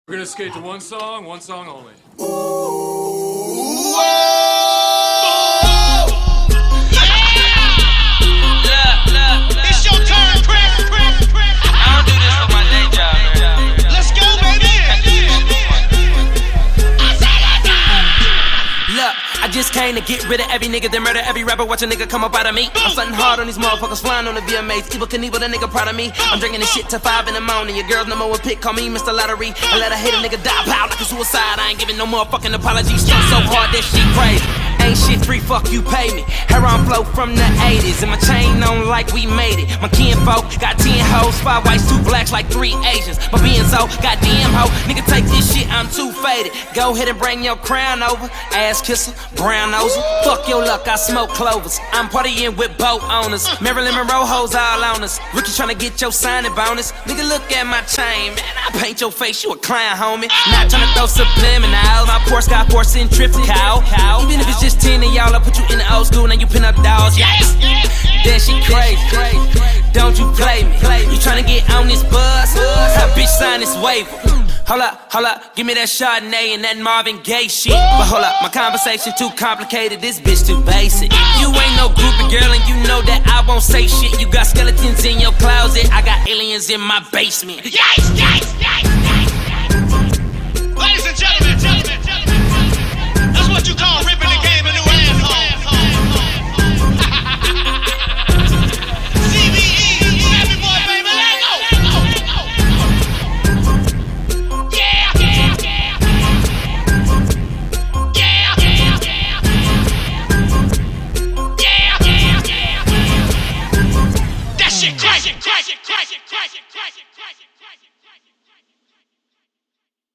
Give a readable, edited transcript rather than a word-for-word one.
We're gonna skate to one song only. It's your turn, Chris. I don't do this for my day job, man. Let's go, baby. Look, I just came to get rid of every nigga that murder every rapper. Watch a nigga come up out of me. I'm stunting hard on these motherfuckers flying on the VMAs. Evil Knievel, the nigga proud of me. I'm drinking this shit till 5 in the morning. Your girl's number one pick, call me Mr. Lottery. I let her hit a nigga die, pow, like a suicide. I ain't giving no motherfucking apologies. Stunt so hard, that shit crazy. Ain't shit free, fuck you pay me. Hair on flow from the 80s, and my chain on like we made it. My kinfolk got 10 hoes, 5 whites, 2 blacks, like 3 Asians. My Benzo, goddamn hoe, nigga take this shit, I'm too faded. Go ahead and bring your crown over, ass kisser, brown noser. Fuck your luck, I smoke clovers. I'm partying with boat owners. Marilyn Monroe hoes all on us. Ricky tryna get your signing bonus. Nigga, look at my chain, man. I paint your face, you a clown, homie. Not tryna throw subliminals. My Porsche got 4 centrifugal. Even if it's just 10 of y'all, I put you in the old school, now you pin up dolls. Yes. That shit crazy. Don't you play me. You tryna get on this bus? Her bitch sign this waiver. Hold up, give me that Chardonnay and that Marvin Gaye shit. But hold up, my conversation too complicated, this bitch too basic. You ain't no groupie girl and you know that I won't say shit. You got skeletons in your closet, I got aliens in my basement. Yes.